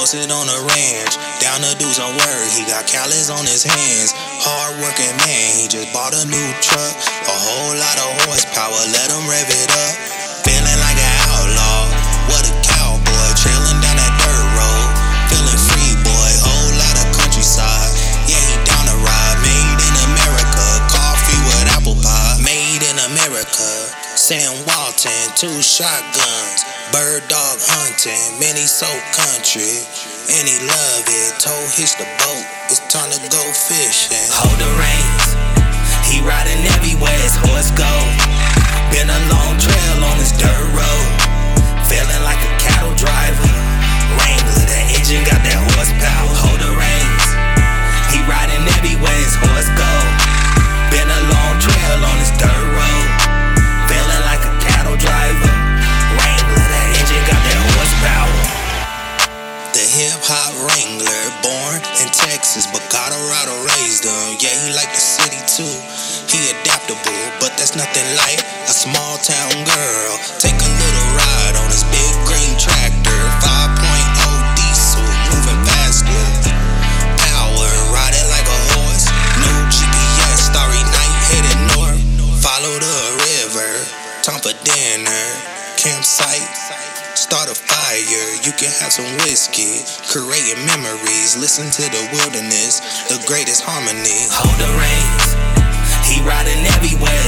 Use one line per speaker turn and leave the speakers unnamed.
posted on the ranch, down to do some work. He got callus on his hands. Hard working man, he just bought a new truck. A whole lot of horsepower, let him rev it up. Feeling like an outlaw, what a cowboy, trailing down that dirt road. Feeling free, boy, whole lot of countryside. Yeah, he down the ride, made in America. Coffee with apple pie, made in America. Sam Walton, 2 shotguns. Bird dog hunting, man, he so country. And he love it, told hitch the boat, it's time to go fishing.
Hold the reins, he riding everywhere his horse go. Been a long trail on this dirt road. Feeling like a cattle driver. Wrangler, the engine got that horsepower. Hold the reins, he riding everywhere his horse go. Been a long trail on this dirt road. Feeling like a cattle driver. Wrangler, the engine got that horsepower.
The hip-hop Wrangler, born in Texas, but Colorado raised him. Yeah, he like the city too. He adaptable, but that's nothing like a small town girl. Take a little ride on his big green tractor, 5.0 diesel, moving faster. Power, riding like a horse. No GPS, starry night headed north. Follow the river, time for dinner. Campsite, start a fire, you can have some whiskey. Creating memories, listen to the wilderness, the greatest harmony.
Hold the reins, he riding everywhere